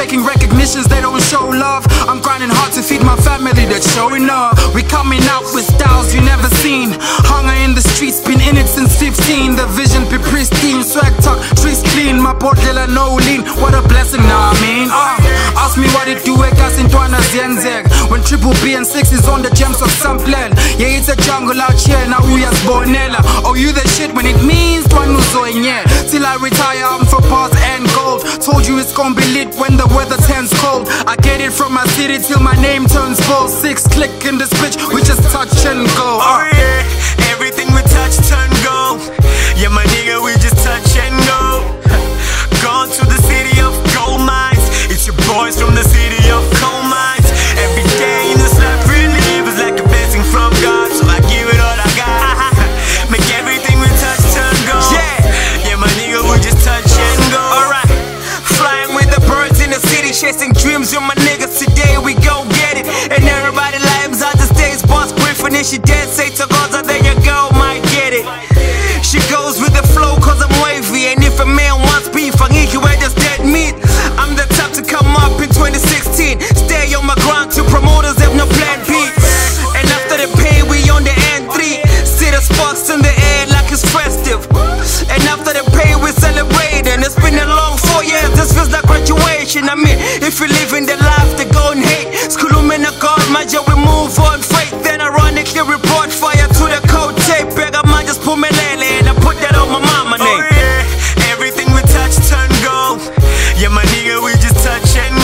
faking recognitions, they don't show love. I'm grinding hard to feed my family, that's showing up. We coming out with styles you never seen. Hunger in the streets, been in it since 15. The vision be pristine, swag talk, trees clean. My bottle no lean, what a blessing, nah I mean. Ask me what it do, gas in Twana Zenzeg. When Triple B and 6 is on the gems of some plan. Yeah, it's a jungle out here, now we as Bonella. Oh, you the shit when it means Twanuzo, yeah. Till I retire, I'm for bars and gold. Told you it's gonna be lit when the weather turns cold. I get it from my city till my name turns bold. 6 click in this bitch, we just touch and go. Oh yeah, everything we touch turn gold. Yeah, my nigga, we just touch and go. Gone to the city of gold mines. It's your boys from the city of coal mines. Every day in this life we live is like a blessing from God, so I give it all I got. Make everything we touch turn gold. Yeah, my nigga, we just touch and go. Alright, flying with the birds in the city, chasing dreams with my niggas. Today we go get it, and everybody lives out the stage. Boss Griffin, and she dead, say to Gaza, there you go, might get it. She goes with the flow cause I'm wavy, and if a man wants beef, I need you where just dead meat. I'm the type to come up in 2016, stay on my grind till promoters have no plan B. And after the pay, we on the N3, see the sparks in the air like it's festive. And after the pay, we celebrate, and it's been a long 4 years, this feels like graduation. I mean, if you live in the life, they go and hate. Skulumina God, my job, we move on faith. Then ironically report fire to the code tape. Beg I might just put me lele, and I put that on my mama name. Oh yeah, everything we touch turn gold. Yeah, my nigga, we just touch and